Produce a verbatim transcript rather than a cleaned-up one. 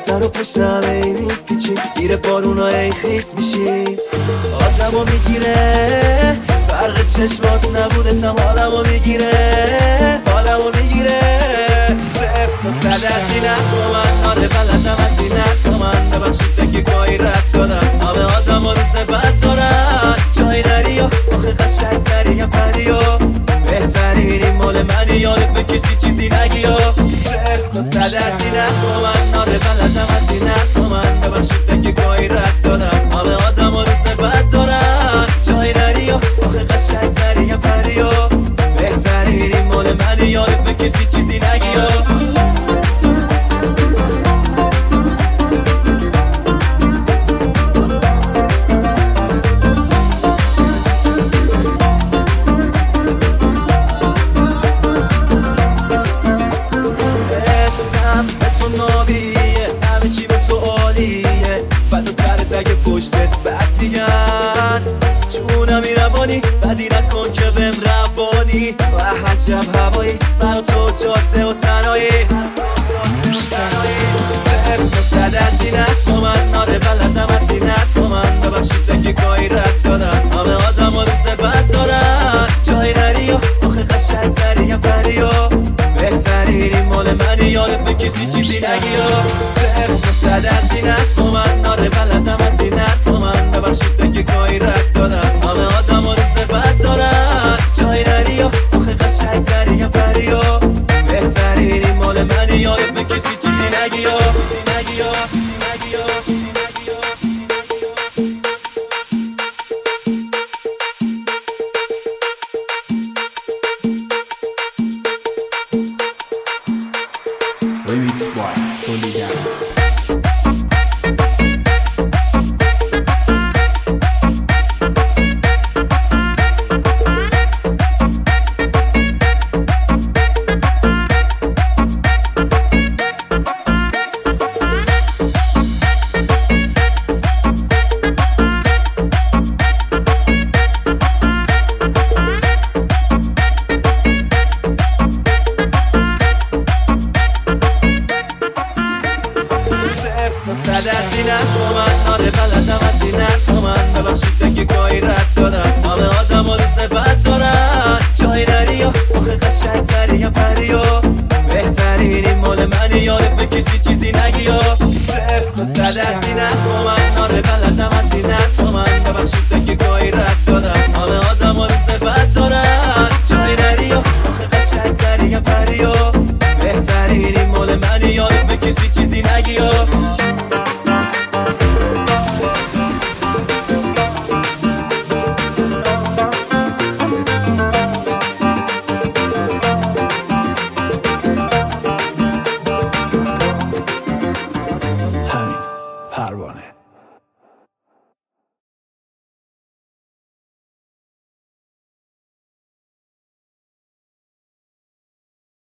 سر و پشتم ای میپیچی، زیر بارونا ای خیس میشی. آدمو میگیره فرق چشمات نبوده تم، حالمو میگیره حالمو میگیره. صفر تا صد از اینت با من، آره بلدم از اینت با من. ببخشید که گاهی رد دادم، همه آدم ها روز بد دارن. جای نری و آخه قشنگ تری یا پری و بهترین این مال منی، یاره به کسی چیزی نگی و صفر تا صد از اینت با من، آره بلدم از اینت با من. ببخشید که گاهی رد دادم، همه آدم ها روز بد دارن. جای نری و آخه قشنگ تری یا پری و بهترین این مال منی، یاره به کسی چیزی نگی و اگه پشتت بد میگن جونم این روانی، بدی نکن که بهم روانی. و عجب هوایی برا تو جاده و تنهایی. صفر تا صد از اینت با من، آره بلدم از اینت با من. ببخشید اگه گاهی رد دادم، همه آدم ها روز بد دارن. جای نری و آخه قشنگ تری یا پری و بهترین این مال منی، یاره به کسی چیزی نگی و صفر تا صد از اینت با من، آره بلدم از اینت با من. ببخشید اگه گاهی رد دادم، همه آدم ها روز بد دارن. جای نری و آخه قشنگ تری یا پری و بهترین این مال منی، یاره به کسی چیزی نگی و نگی و نگی و نگی و Remix by Sony Dance. تا صد از اینت با من، آره بلدم از اینت با من. ببخشید که گاهی رد دادم، همه آدم ها روز بد دارن. جای نری و آخه قشنگ تری یا پری و بهترین این مال منی، یاره به کسی چیزی نگی و صفر تا صد از اینت با من، آره بلدم از اینت با من. ببخشید که گاهی رد دادم، همه آدم ها روز بد دارن. جای نری و آخه قشنگ تری یا پری و بهترین این مال منی، یاره به کسی چیزی نگی و همین پروانه.